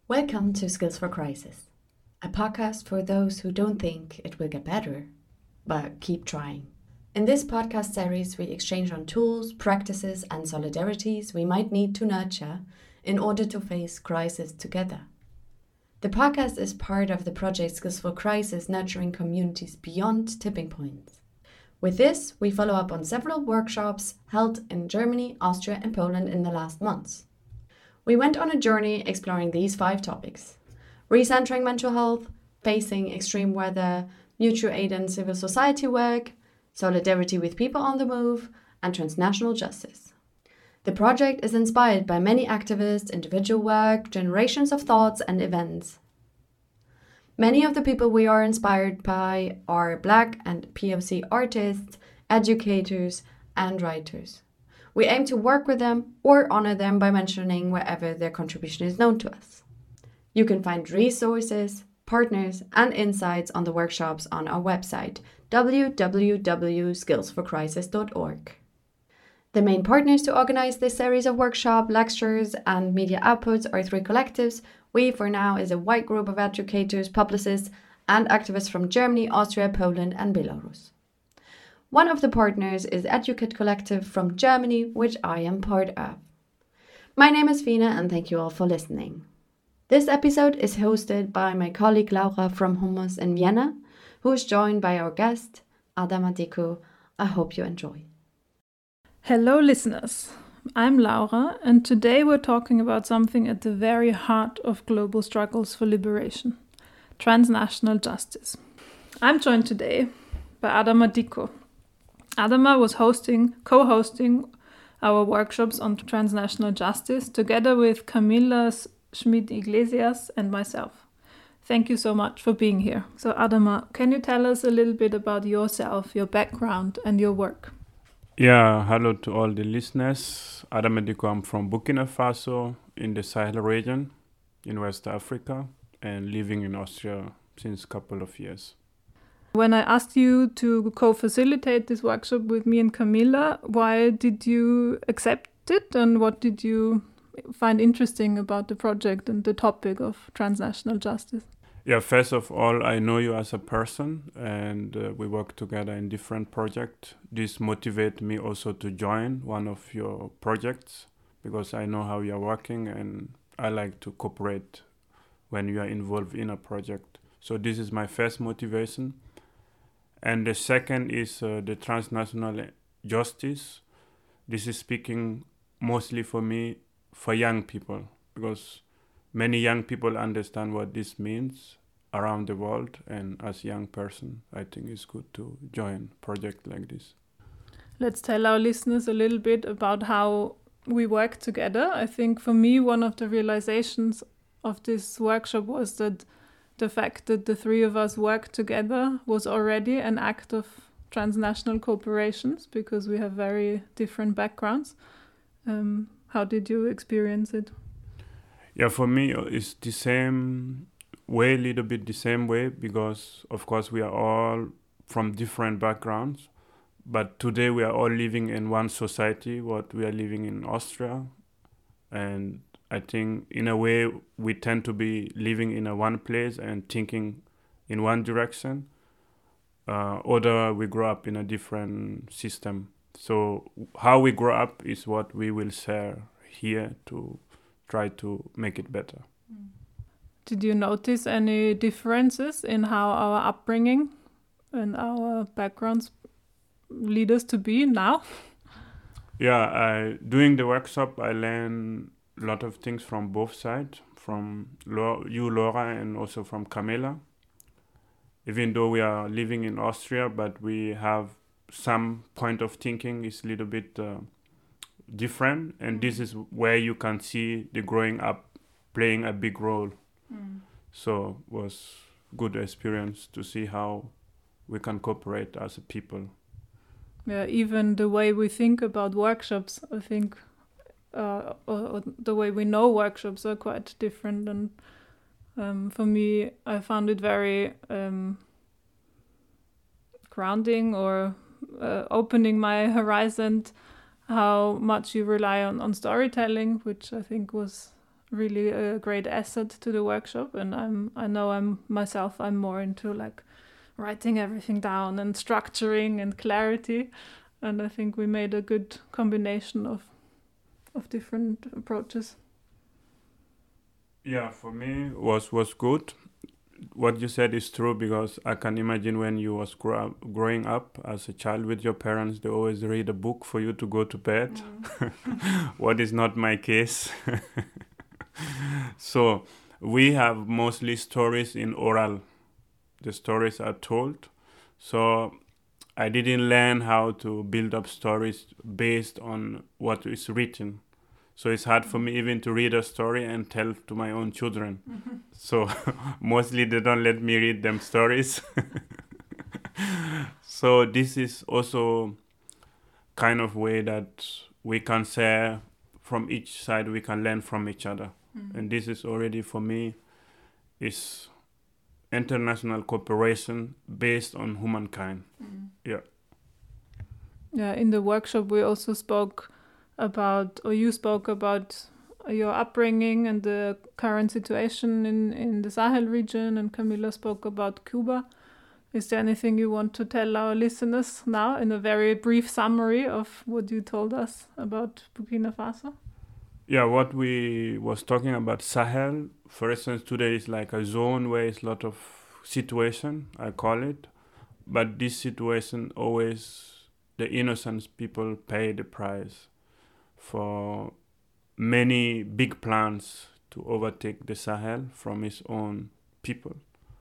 Welcome to Skills for Crisis, a podcast for those who don't think it will get better, but keep trying. In this podcast series, we exchange on tools, practices, and solidarities we might need to nurture in order to face crisis together. The podcast is part of the project Skills for Crisis, nurturing communities beyond tipping points. With this, we follow up on several workshops held in Germany, Austria, and Poland in the last months. We went on a journey exploring these 5 topics: recentering mental health, facing extreme weather, mutual aid and civil society work, solidarity with people on the move, and transnational justice. The project is inspired by many activists, individual work, generations of thoughts and events. Many of the people we are inspired by are Black and POC artists, educators, and writers. We aim to work with them or honor them by mentioning wherever their contribution is known to us. You can find resources, partners, and insights on the workshops on our website, www.skillsforcrisis.org. The main partners to organize this series of workshops, lectures, and media outputs are 3 collectives. We, for now, is a wide group of educators, publicists, and activists from Germany, Austria, Poland, and Belarus. One of the partners is Educate Collective from Germany, which I am part of. My name is Fina, and thank you all for listening. This episode is hosted by my colleague Laura from Humus in Vienna, who is joined by our guest, Adama Diko. I hope you enjoy. Hello listeners, I'm Laura, and today we're talking about something at the very heart of global struggles for liberation: transnational justice. I'm joined today by Adama Diko. Adama was co-hosting our workshops on transnational justice together with Camila Schmid-Iglesias and myself. Thank you so much for being here. So Adama, can you tell us a little bit about yourself, your background, and your work? Yeah, hello to all the listeners. Adama Diko, I'm from Burkina Faso in the Sahel region in West Africa and living in Austria since a couple of years. When I asked you to co-facilitate this workshop with me and Camilla, why did you accept it, and what did you find interesting about the project and the topic of transnational justice? Yeah, first of all, I know you as a person, and we work together in different projects. This motivated me also to join one of your projects because I know how you are working, and I like to cooperate when you are involved in a project. So this is my first motivation. And the second is the transnational justice. This is speaking mostly for me, for young people, because many young people understand what this means around the world, and as a young person, I think it's good to join a project like this. Let's tell our listeners a little bit about how we work together. I think for me, one of the realizations of this workshop was that the fact that the 3 of us work together was already an act of transnational cooperations because we have very different backgrounds. How did you experience it? Yeah, for me, it's the same way, a little bit the same way, because of course we are all from different backgrounds, but today we are all living in one society, what we are living in Austria. And I think in a way we tend to be living in a one place and thinking in one direction, although we grow up in a different system. So how we grow up is what we will share here to try to make it better. Did you notice any differences in how our upbringing and our backgrounds lead us to be now? Yeah, doing the workshop, I learned a lot of things from both sides, from you, Laura, and also from Camilla. Even though we are living in Austria, but we have some point of thinking is a little bit different, and this is where you can see the growing up playing a big role. So it was good experience to see how we can cooperate as a people. Yeah, even the way we think about workshops, I think, or the way we know workshops are quite different. And for me, I found it very grounding or opening my horizon, how much you rely on storytelling, which I think was really a great asset to the workshop. And I'm more into like writing everything down and structuring and clarity. And I think we made a good combination of different approaches. Yeah, for me was good. What you said is true, because I can imagine when you was growing up as a child with your parents, they always read a book for you to go to bed. What is not my case. So we have mostly stories in oral. The stories are told. So I didn't learn how to build up stories based on what is written. So it's hard for me even to read a story and tell to my own children. So mostly they don't let me read them stories. So this is also kind of way that we can share from each side, we can learn from each other. And this is already for me is international cooperation based on humankind. Yeah. Yeah, in the workshop we also spoke about your upbringing and the current situation in the Sahel region, and Camilla spoke about Cuba. Is there anything you want to tell our listeners now in a very brief summary of what you told us about Burkina Faso? Yeah, what we was talking about Sahel, for instance, today is like a zone where it's a lot of situation, I call it. But this situation always, the innocent people pay the price for many big plans to overtake the Sahel from its own people.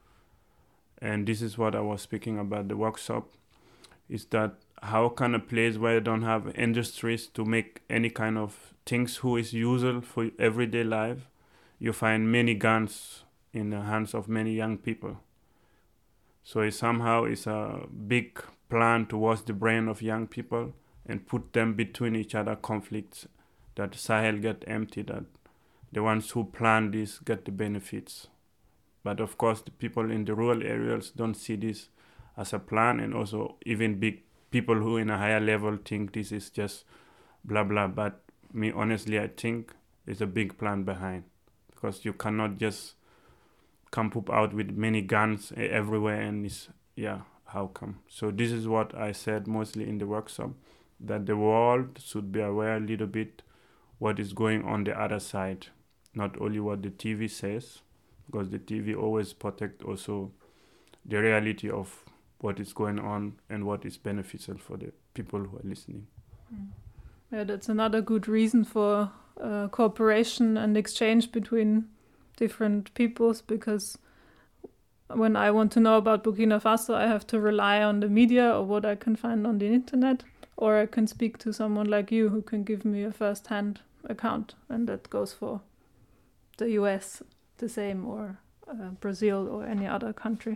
And this is what I was speaking about the workshop, is that how can a place where you don't have industries to make any kind of things who is usual for everyday life, you find many guns in the hands of many young people. So it somehow is a big plan to wash the brain of young people and put them between each other conflicts, that Sahel get empty, that the ones who plan this get the benefits. But of course, the people in the rural areas don't see this as a plan, and also even big people who in a higher level think this is just blah blah. But me, honestly, I think it's a big plan behind, because you cannot just come out with many guns everywhere, and it's, yeah, how come? So this is what I said mostly in the workshop, that the world should be aware a little bit what is going on the other side, not only what the TV says, because the TV always protect also the reality of what is going on and what is beneficial for the people who are listening. Yeah, that's another good reason for cooperation and exchange between different peoples, because when I want to know about Burkina Faso, I have to rely on the media or what I can find on the internet, or I can speak to someone like you who can give me a first-hand account, and that goes for the US the same, or Brazil or any other country.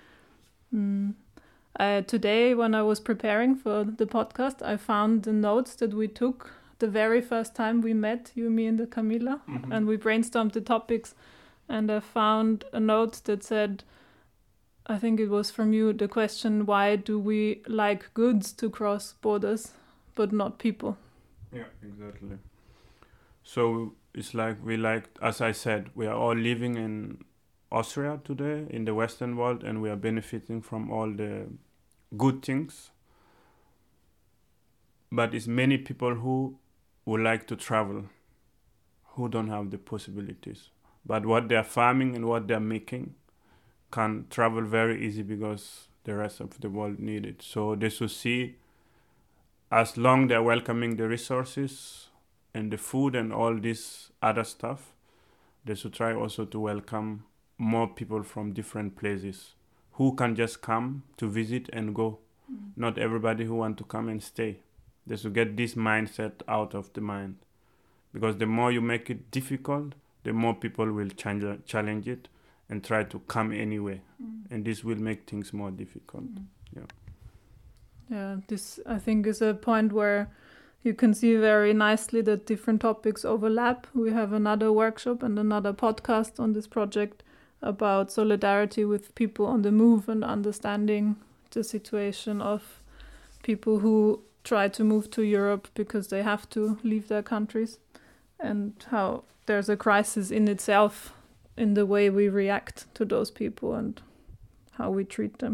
Today, when I was preparing for the podcast, I found the notes that we took the very first time we met, you, me, and Camilla, and we brainstormed the topics. And I found a note that said, I think it was from you, the question, why do we like goods to cross borders, but not people? Yeah, exactly. So it's like as I said, we are all living in Austria today, in the Western world, and we are benefiting from all the good things. But it's many people who would like to travel, who don't have the possibilities. But what they're farming and what they're making can travel very easy, because the rest of the world need it. So they should see, as long they're welcoming the resources and the food and all this other stuff, they should try also to welcome more people from different places who can just come to visit and go. Not everybody who want to come and stay. They should get this mindset out of the mind, because the more you make it difficult, the more people will challenge it and try to come anyway, and this will make things more difficult. Yeah, this I think is a point where you can see very nicely that different topics overlap. We have another workshop and another podcast on this project about solidarity with people on the move and understanding the situation of people who try to move to Europe because they have to leave their countries, and how there's a crisis in itself in the way we react to those people and how we treat them.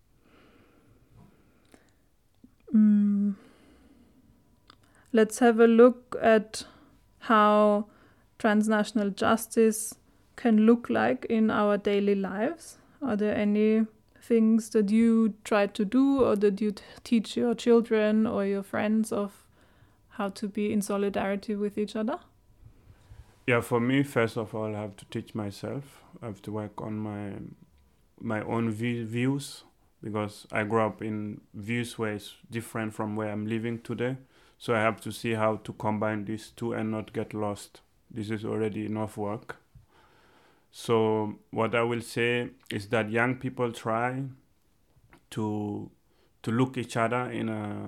Let's have a look at how transnational justice can look like in our daily lives. Are there any things that you try to do or that you teach your children or your friends of how to be in solidarity with each other? Yeah, for me, first of all, I have to teach myself. I have to work on my own views, because I grew up in views where it's different from where I'm living today. So I have to see how to combine these two and not get lost. This is already enough work. So what I will say is that young people try to look each other in a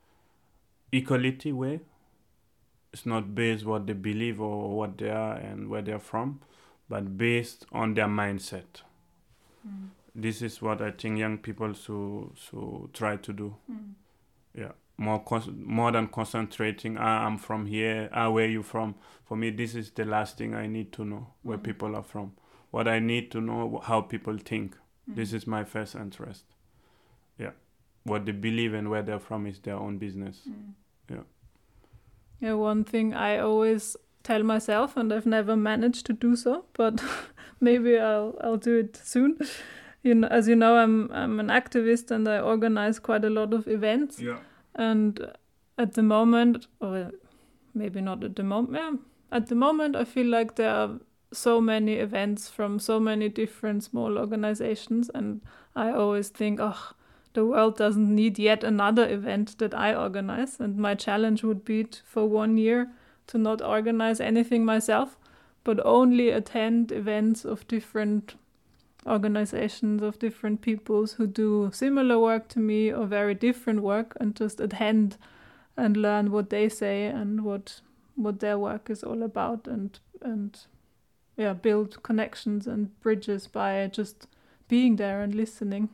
equality way. It's not based what they believe or what they are and where they're from, but based on their mindset. This is what I think young people should try to do. Yeah, more than concentrating. I'm from here. Where are you from? For me, this is the last thing I need to know, where people are from. What I need to know, how people think. This is my first interest. Yeah, what they believe and where they're from is their own business. Yeah, one thing I always tell myself, and I've never managed to do so, but maybe I'll do it soon. As you know, I'm an activist and I organize quite a lot of events. Yeah. And at the moment, or maybe not at the moment, at the moment I feel like there are so many events from so many different small organizations, and I always think, the world doesn't need yet another event that I organize. And my challenge would be for 1 year to not organize anything myself, but only attend events of different organizations, of different peoples who do similar work to me or very different work, and just attend and learn what they say and what their work is all about, and build connections and bridges by just being there and listening.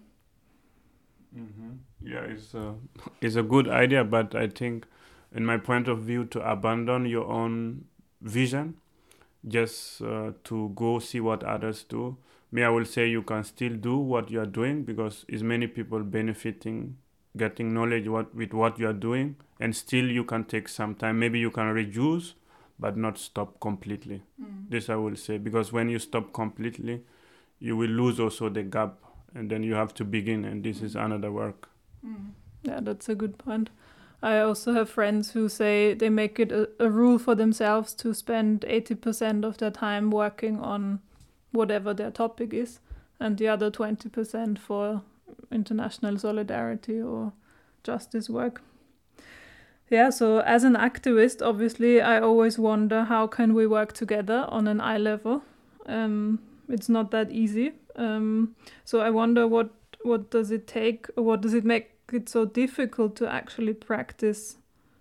Yeah, it's a good idea, but I think, in my point of view, to abandon your own vision, just to go see what others do. I will say you can still do what you are doing, because is many people benefiting, getting knowledge with what you are doing, and still you can take some time. Maybe you can reduce, but not stop completely. This I will say, because when you stop completely, you will lose also the gap, and then you have to begin, and this is another work. Yeah, that's a good point. I also have friends who say they make it a rule for themselves to spend 80% of their time working on whatever their topic is, and the other 20% for international solidarity or justice work. Yeah, so as an activist, obviously, I always wonder how can we work together on an eye level. It's not that easy. So I wonder what does it take, or what does it make it so difficult to actually practice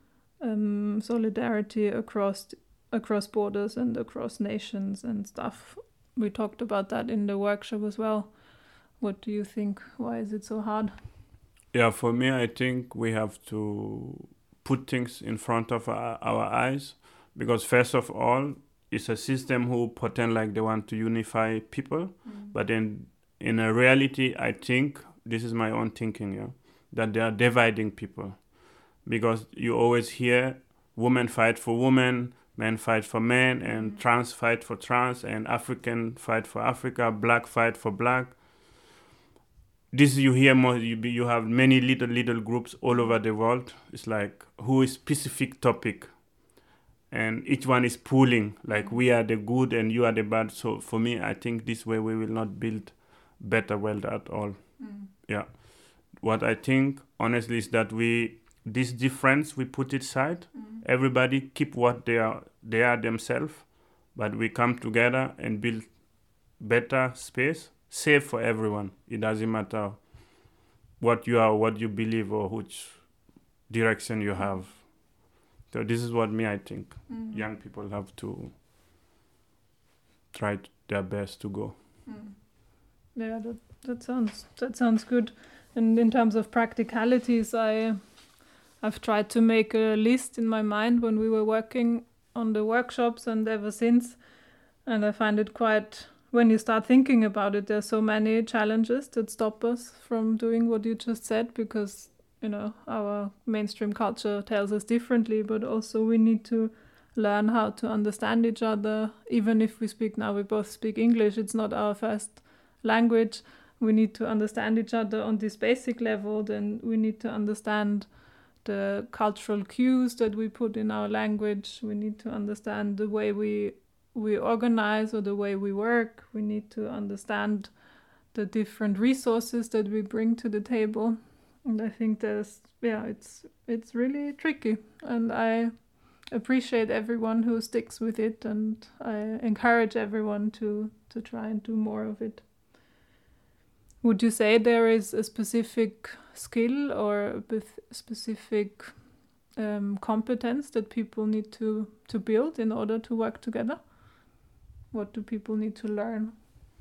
solidarity across borders and across nations and stuff. We talked about that in the workshop as well. What do you think? Why is it so hard? Yeah, for me, I think we have to put things in front of our eyes, because first of all, it's a system who pretend like they want to unify people, but then in a reality, I think, this is my own thinking, that they are dividing people, because you always hear women fight for women, men fight for men, and trans fight for trans, and African fight for Africa, black fight for black. This you hear more. You have many little groups all over the world. It's like, who is specific topic, and each one is pulling, like we are the good and you are the bad. So for me, I think this way we will not build better world at all. Yeah. What I think, honestly, is that this difference, we put it aside. Everybody keep what they are themselves, but we come together and build better space, safe for everyone. It doesn't matter what you are, what you believe, or which direction you have. So this is what I think. Young people have to try their best to go. Yeah, that sounds good. And in terms of practicalities, I've tried to make a list in my mind when we were working on the workshops and ever since. And I find it quite, when you start thinking about it, there's so many challenges that stop us from doing what you just said, because, you know, our mainstream culture tells us differently, but also we need to learn how to understand each other. Even if we both speak English, it's not our first language. We need to understand each other on this basic level. Then we need to understand the cultural cues that we put in our language. We need to understand the way we organize or the way we work. We need to understand the different resources that we bring to the table. And I think it's really tricky. And I appreciate everyone who sticks with it, and I encourage everyone to try and do more of it. Would you say there is a specific skill or a specific competence that people need to build in order to work together? What do people need to learn?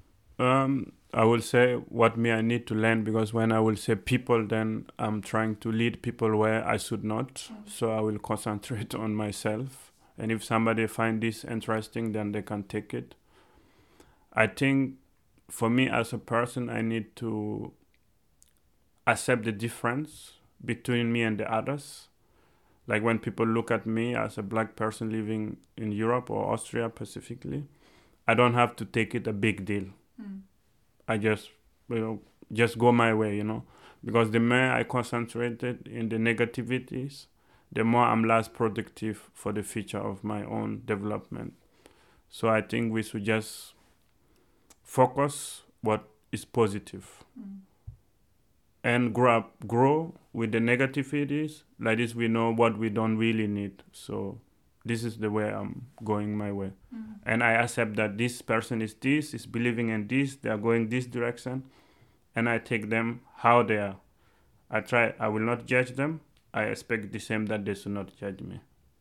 I will say what I need to learn, because when I will say people, then I'm trying to lead people where I should not. So I will concentrate on myself. And if somebody find this interesting, then they can take it. I think for me as a person, I need to accept the difference between me and the others. Like when people look at me as a black person living in Europe or Austria specifically, I don't have to take it a big deal. I just go my way, because the more I concentrated in the negativities, the more I'm less productive for the future of my own development. So I think we should just focus what is positive and grow with the negativities. Like this, we know what we don't really need. So this is the way I'm going my way. And I accept that this person is believing in this, they are going this direction, and I take them how they are. I will not judge them. I expect the same that they should not judge me.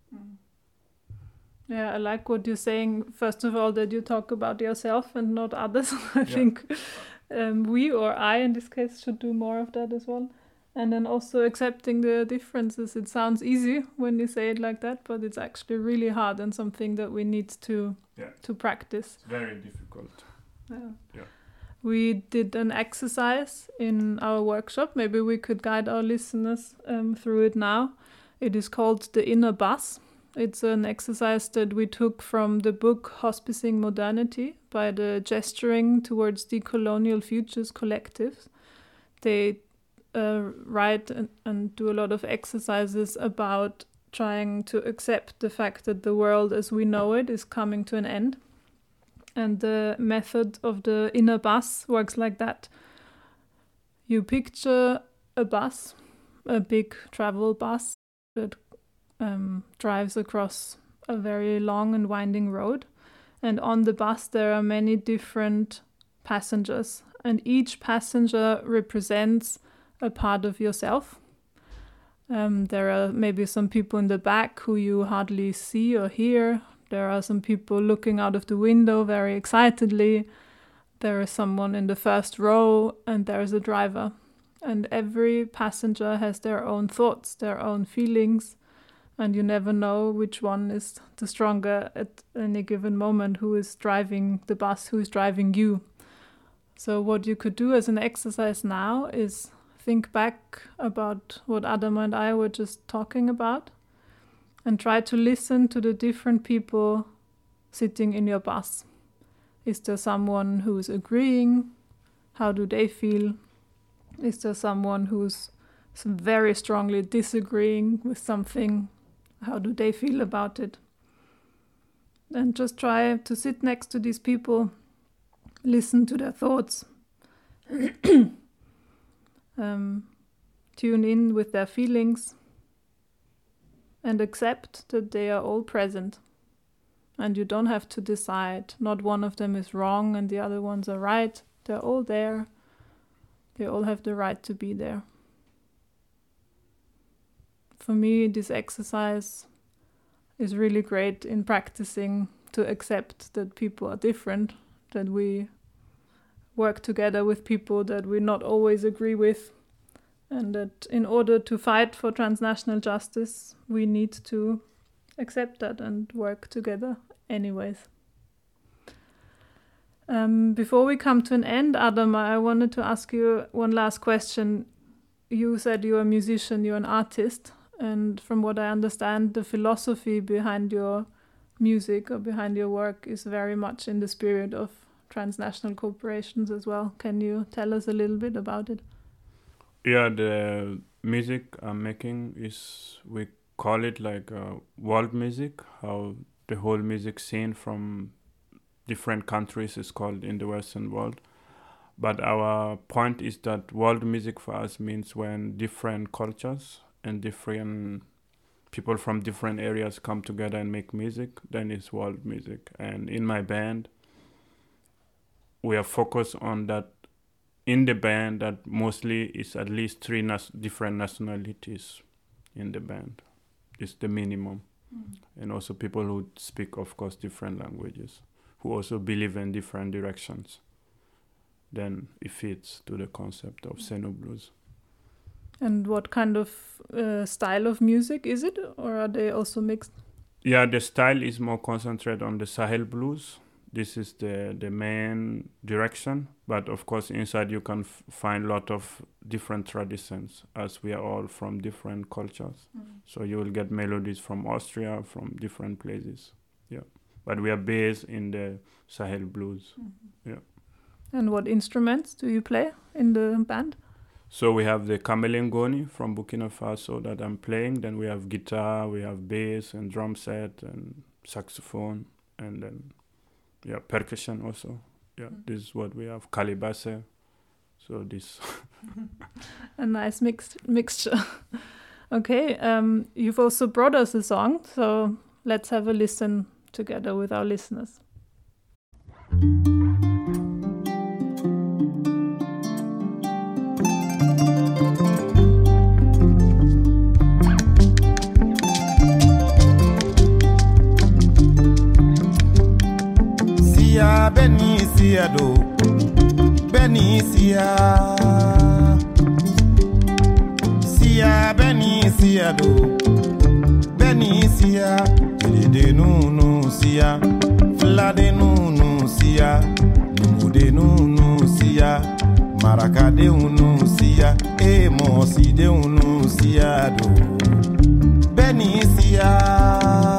Yeah, I like what you're saying. First of all, that you talk about yourself and not others. I think we, or I in this case, should do more of that as well. And then also accepting the differences. It sounds easy when you say it like that, but it's actually really hard and something that we need to practice. It's very difficult. Yeah. We did an exercise in our workshop. Maybe we could guide our listeners through it now. It is called the Inner Bus. It's an exercise that we took from the book Hospicing Modernity by the Gesturing Towards Decolonial Futures Collective. They write and do a lot of exercises about trying to accept the fact that the world as we know it is coming to an end. And the method of the inner bus works like that. You picture a bus, a big travel bus that drives across a very long and winding road. And on the bus there are many different passengers. And each passenger represents a part of yourself. There are maybe some people in the back who you hardly see or hear. There are some people looking out of the window very excitedly. There is someone in the first row, and there is a driver. And every passenger has their own thoughts, their own feelings, and you never know which one is the stronger at any given moment, who is driving the bus, who is driving you. So what you could do as an exercise now is think back about what Adama and I were just talking about and try to listen to the different people sitting in your bus. Is there someone who's agreeing? How do they feel? Is there someone who's very strongly disagreeing with something? How do they feel about it? And just try to sit next to these people, listen to their thoughts, tune in with their feelings, and accept that they are all present. And you don't have to decide. Not one of them is wrong and the other ones are right. They're all there. They all have the right to be there. For me, this exercise is really great in practicing to accept that people are different, that we work together with people that we not always agree with, and that in order to fight for transnational justice, we need to accept that and work together anyways. Before we come to an end, Adam, I wanted to ask you one last question. You said you're a musician, you're an artist, and from what I understand, the philosophy behind your music or behind your work is very much in the spirit of transnational corporations as well. Can you tell us a little bit about it? Yeah, the music I'm making is, we call it like world music, how the whole music scene from different countries is called in the Western world. But our point is that world music for us means when different cultures and different people from different areas come together and make music, then it's world music. And in my band, we are focused on that. In the band, that mostly is at least 3 different nationalities in the band. It's the minimum. And also people who speak, of course, different languages, who also believe in different directions. Then it fits to the concept of Seno blues. And what kind of style of music is it, or are they also mixed? Yeah, the style is more concentrated on the Sahel blues. This is the main direction, but of course inside you can find a lot of different traditions, as we are all from different cultures. So you will get melodies from Austria, from different places. Yeah, but we are based in the Sahel blues. Yeah. And what instruments do you play in the band? So we have the kamelengoni from Burkina Faso that I'm playing. Then we have guitar, we have bass and drum set and saxophone, and then percussion also. Yeah, this is what we have. Calibasse. So this. A nice mixture. Okay, you've also brought us a song, so let's have a listen together with our listeners. Benicia do Benicia Sia Benicia do Benicia de no sia Fla de no sia Numu de no sia Maraca de no sia E mosi de no sia do Benicia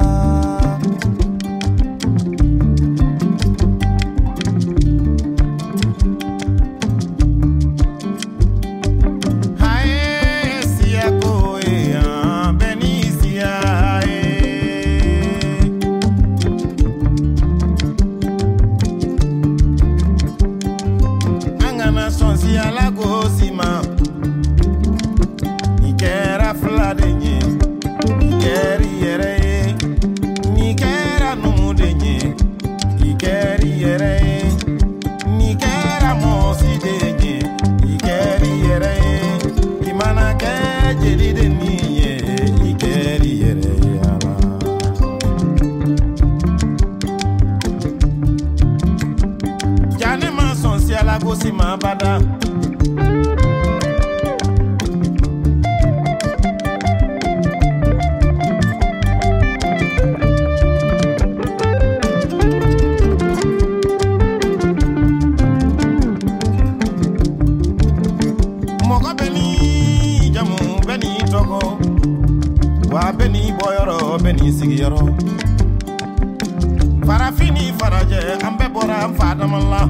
Farafini faraje ambe bora fadamalla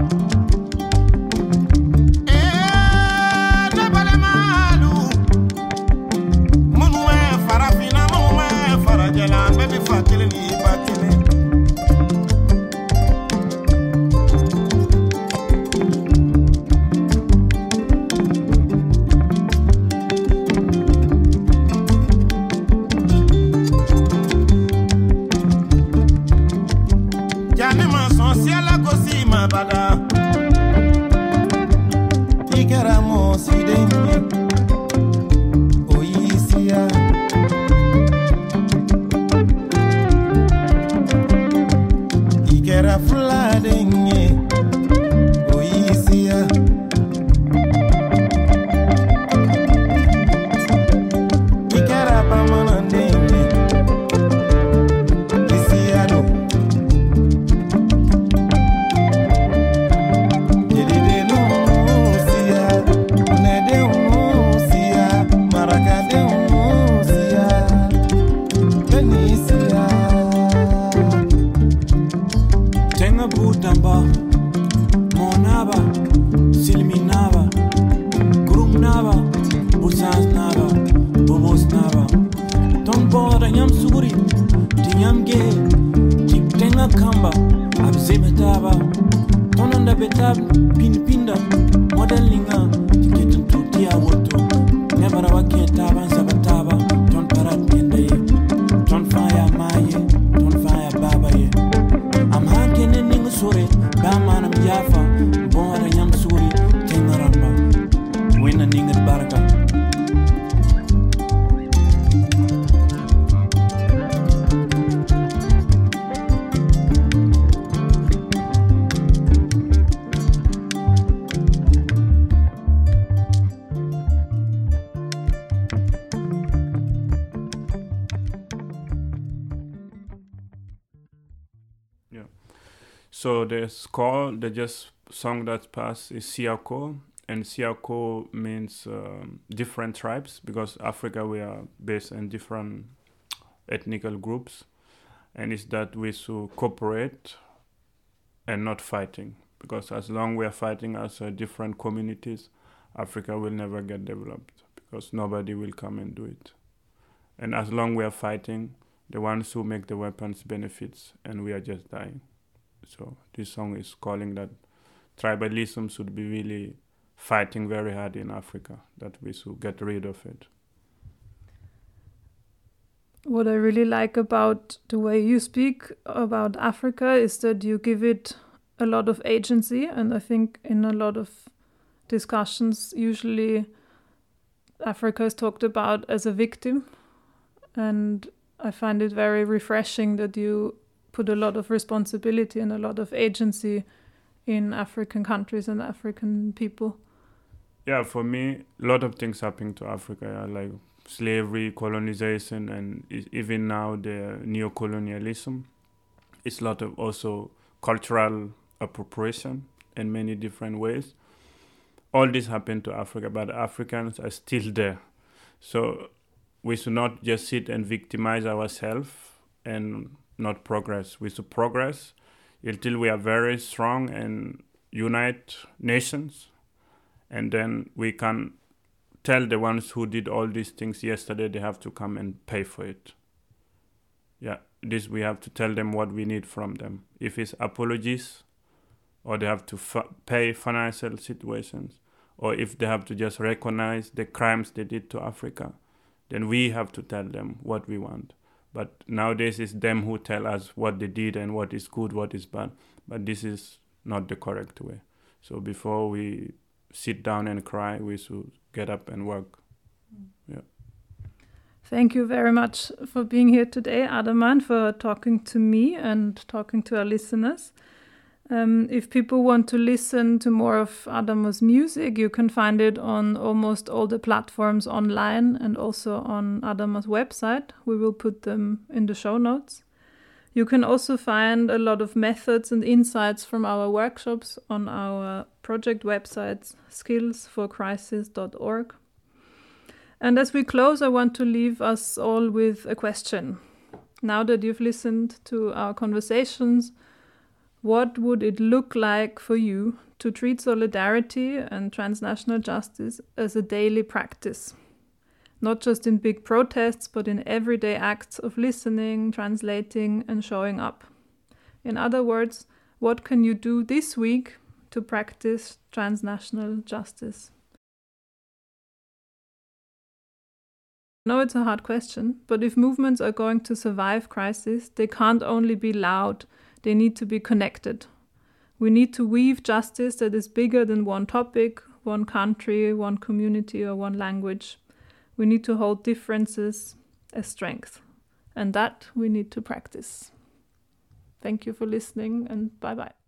tabale malu munu farafina munu faraje la ambe fakile ni bakile bada Ikeramo sidenye Oisia Ikera fladenye Oisia Ikera pamanandenye betab pinda modelinga tiketum to tia woto never waketa ban sabataba ton parat pende ton fire maye ton fire baba ye am hakene ning sore ba manam yafa bon wara nyam suri tengaramba wina ning baraka. So the score, the just song that passed is Siako, and Siako means different tribes, because Africa we are based in different ethnical groups, and it's that we should cooperate and not fighting, because as long we are fighting as different communities, Africa will never get developed, because nobody will come and do it. And as long we are fighting, the ones who make the weapons benefits, and we are just dying. So this song is calling that tribalism should be really fighting very hard in Africa, that we should get rid of it. What I really like about the way you speak about Africa is that you give it a lot of agency, and I think in a lot of discussions usually Africa is talked about as a victim, and I find it very refreshing that you put a lot of responsibility and a lot of agency in African countries and African people. Yeah, for me, a lot of things happening to Africa, like slavery, colonization, and even now the neo-colonialism. It's a lot of also cultural appropriation in many different ways. All this happened to Africa, but Africans are still there. So we should not just sit and victimize ourselves and not progress. We should progress until we are very strong and unite nations, and then we can tell the ones who did all these things yesterday they have to come and pay for it. Yeah, this we have to tell them what we need from them. If it's apologies, or they have to pay financial situations, or if they have to just recognize the crimes they did to Africa, then we have to tell them what we want. But nowadays it's them who tell us what they did and what is good, what is bad. But this is not the correct way. So before we sit down and cry, we should get up and work. Yeah. Thank you very much for being here today, Adama, for talking to me and talking to our listeners. If people want to listen to more of Adama's music, you can find it on almost all the platforms online and also on Adama's website. We will put them in the show notes. You can also find a lot of methods and insights from our workshops on our project websites, skillsforcrisis.org. And as we close, I want to leave us all with a question. Now that you've listened to our conversations, what would it look like for you to treat solidarity and transnational justice as a daily practice? Not just in big protests, but in everyday acts of listening, translating, and showing up. In other words, what can you do this week to practice transnational justice? I know it's a hard question, but if movements are going to survive crisis, they can't only be loud. They need to be connected. We need to weave justice that is bigger than one topic, one country, one community, or one language. We need to hold differences as strength. And that we need to practice. Thank you for listening, and bye-bye.